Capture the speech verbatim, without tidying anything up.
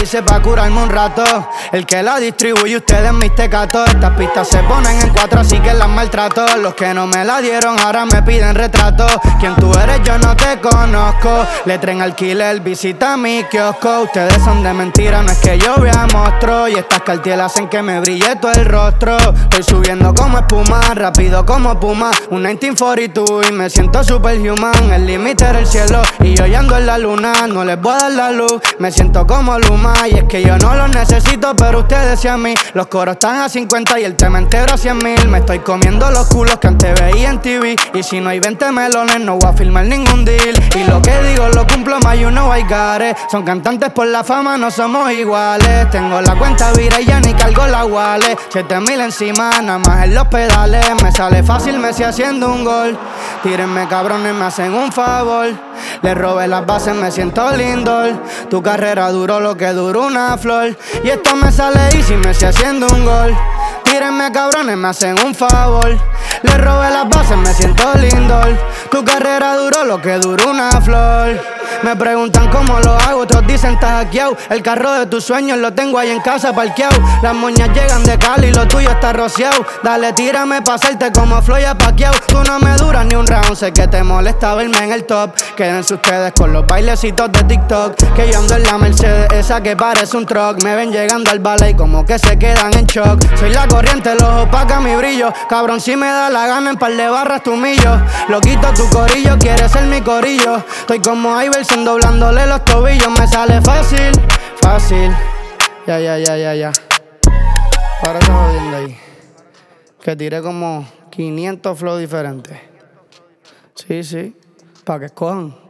hice pa' curarme un rato. El que la distribuye, ustedes mis tecatos. Estas pistas se ponen en cuatro, así que las maltrato. Los que no me la dieron ahora me piden retrato. Quién tú eres, yo no te conozco. Le traen alquiler, visita mi kiosco. Ustedes son de mentira, no es que yo vea monstruos. Y estas cartier hacen que me brille todo el rostro. Estoy subiendo como espuma, rápido como puma. Un diecinueve cuarenta y dos y me siento superhuman. El límite era el cielo y yo ando en la luna. No les voy a dar la luz, me siento como Luma. Y es que yo no los necesito, pero ustedes sí a mí. Los coros están a cincuenta y el tema entero a cien mil. Me estoy comiendo los culos que antes veía en T V. Y si no hay veinte melones, no voy a firmar ningún deal. Y lo que digo lo cumplo, más you know I got it. Son cantantes por la fama, no somos iguales. Tengo la cuenta vira y ya ni cargo la wallet. Siete mil encima, nada más en los pedales. Me sale fácil, me sigue haciendo un gol. Tírenme cabrones, me hacen un favor. Le robé las bases, me siento lindo. Tu carrera duró lo que duró una flor. Y esto me sale easy, me sigue haciendo un gol. Tírenme cabrones, me hacen un favor. Le robé las bases, me siento lindo. Tu carrera duró lo que duró una flor. Me preguntan cómo lo hago, otros dicen estás hackeado. El carro de tus sueños lo tengo ahí en casa parqueado. Las moñas llegan de Cali, lo tuyo está rociado. Dale, tírame pa' hacerte como Floyd Pacquiao. Tú no me duras ni un round, sé que te molesta verme en el top. Quédense ustedes con los bailecitos de TikTok. Que yo ando en la Mercedes, esa que parece un truck. Me ven llegando al ballet como que se quedan en shock. Soy la corriente, los opaca mi brillo. Cabrón, si me da la gana en par de barras tu millo. Loquito tu corillo, quieres ser mi corillo. Estoy como Iverson doblándole los tobillos. Me sale fácil, fácil. Ya, ya, ya, ya, ya. Ahora está jodiendo ahí. Que tiré como quinientos flows diferentes. Sí, sí, pa' que escojan.